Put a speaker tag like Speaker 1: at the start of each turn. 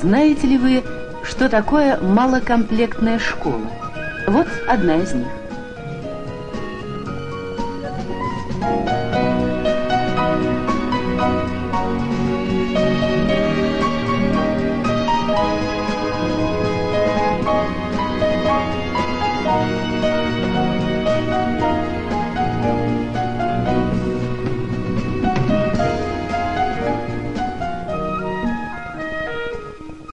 Speaker 1: Знаете ли вы, что такое малокомплектная школа? Вот одна из них.